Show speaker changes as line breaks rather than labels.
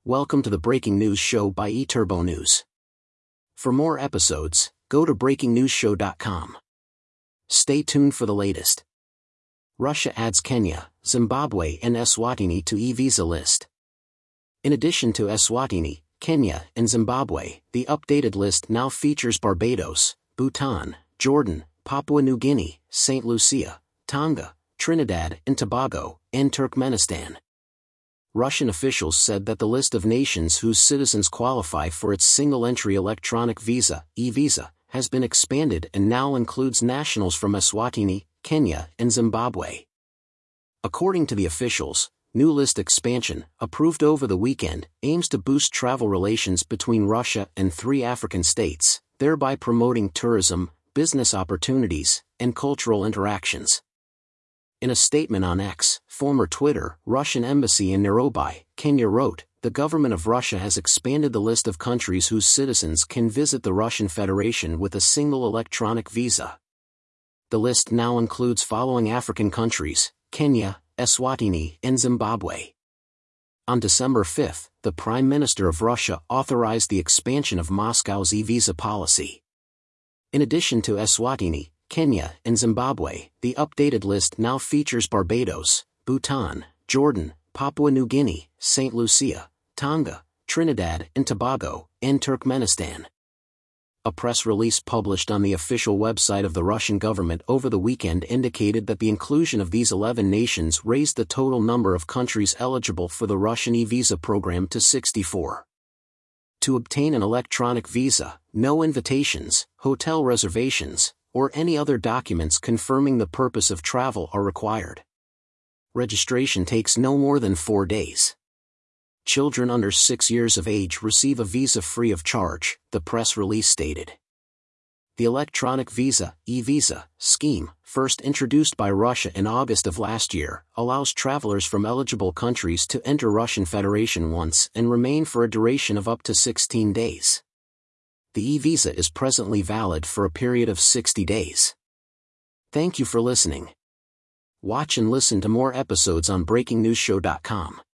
Welcome to the Breaking News Show by eTurbo News. For more episodes, go to breakingnewsshow.com. Stay tuned for the latest. Russia adds Kenya, Zimbabwe and Eswatini to e-visa list. In addition to Eswatini, Kenya and Zimbabwe, the updated list now features Barbados, Bhutan, Jordan, Papua New Guinea, St. Lucia, Tonga, Trinidad and Tobago, and Turkmenistan. Russian officials said that the list of nations whose citizens qualify for its single-entry electronic visa, e-visa, has been expanded and now includes nationals from Eswatini, Kenya, and Zimbabwe. According to the officials, new list expansion, approved over the weekend, aims to boost travel relations between Russia and 3 African states, thereby promoting tourism, business opportunities, and cultural interactions. In a statement on X, former Twitter, Russian embassy in Nairobi, Kenya wrote, "The government of Russia has expanded the list of countries whose citizens can visit the Russian Federation with a single electronic visa. The list now includes following African countries: Kenya, Eswatini, and Zimbabwe." On December 5, the Prime Minister of Russia authorized the expansion of Moscow's e-visa policy. In addition to Eswatini, Kenya and Zimbabwe, the updated list now features Barbados, Bhutan, Jordan, Papua New Guinea, St. Lucia, Tonga, Trinidad and Tobago, and Turkmenistan. A press release published on the official website of the Russian government over the weekend indicated that the inclusion of these 11 nations raised the total number of countries eligible for the Russian e-visa program to 64. To obtain an electronic visa, no invitations, hotel reservations, or any other documents confirming the purpose of travel are required. Registration takes no more than 4 days. Children under 6 years of age receive a visa free of charge, the press release stated. The electronic visa, e-visa, scheme, first introduced by Russia in August of last year, allows travelers from eligible countries to enter Russian Federation once and remain for a duration of up to 16 days. The e-visa is presently valid for a period of 60 days. Thank you for listening. Watch and listen to more episodes on breakingnewsshow.com.